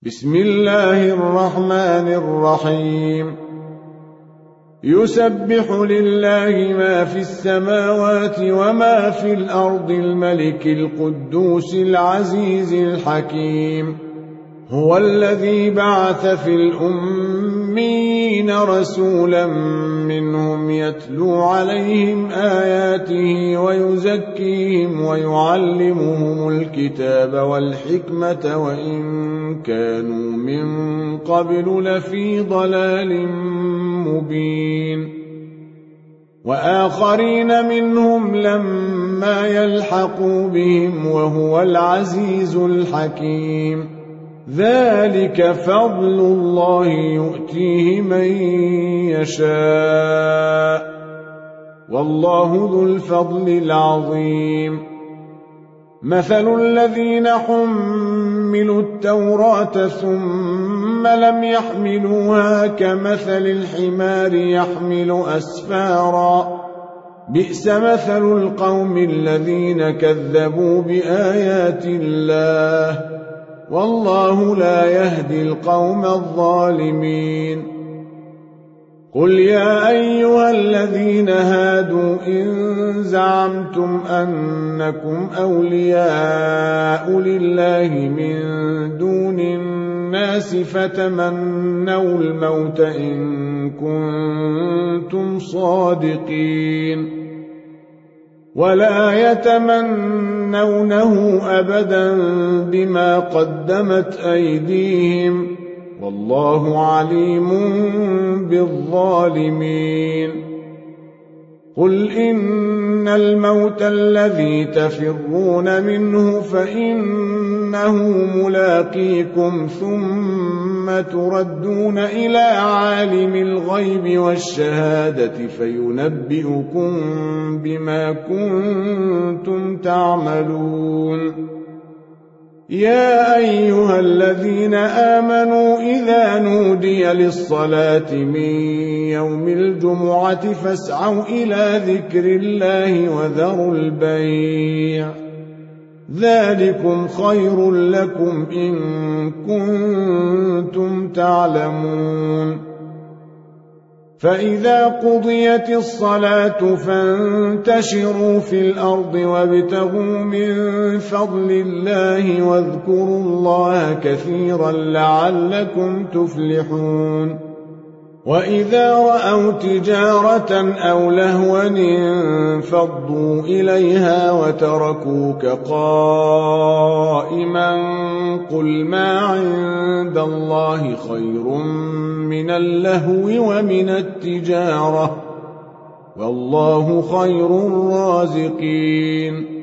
بسم الله الرحمن الرحيم يسبح لله ما في السماوات وما في الأرض الملك القدوس العزيز الحكيم هو الذي بعث في الأميين رسولا منهم يتلو عليهم آياته ويزكيهم ويعلمهم الكتاب والحكمة وإن كانوا من قبل لفي ضلال مبين وآخرين منهم لما يلحقوا بهم وهو العزيز الحكيم ذلك فضل الله يؤتيه من يشاء والله ذو الفضل العظيم مثل الذين حملوا التوراة ثم لم يحملوها كمثل الحمار يحمل أسفارا بئس مثل القوم الذين كذبوا بآيات الله والله لا يهدي القوم الظالمين قل يا أيها الذين هادوا إن زعمتم أنكم أولياء لله من دون الناس فتمنوا الموت إن كنتم صادقين ولا يتمنونه أبدا بما قدمت أيديهم والله عليم بالظالمين قل إن الموت الذي تفرون منه فإنه ملاقيكم ثم تردون إلى عالم الغيب والشهادة فينبئكم بما كنتم تعملون يا أيها الذين آمنوا إذا نودي للصلاة من يوم الجمعة فاسعوا إلى ذكر الله وذروا البيع ذلكم خير لكم إن كنتم تعلمون فإذا قضيت الصلاة فانتشروا في الأرض وابتغوا من فضل الله واذكروا الله كثيرا لعلكم تفلحون وإذا رأوا تجارة أو لهوا انفضوا إليها وتركوك قائما قل ما عند الله خير من اللهو ومن التجارة والله خير الرازقين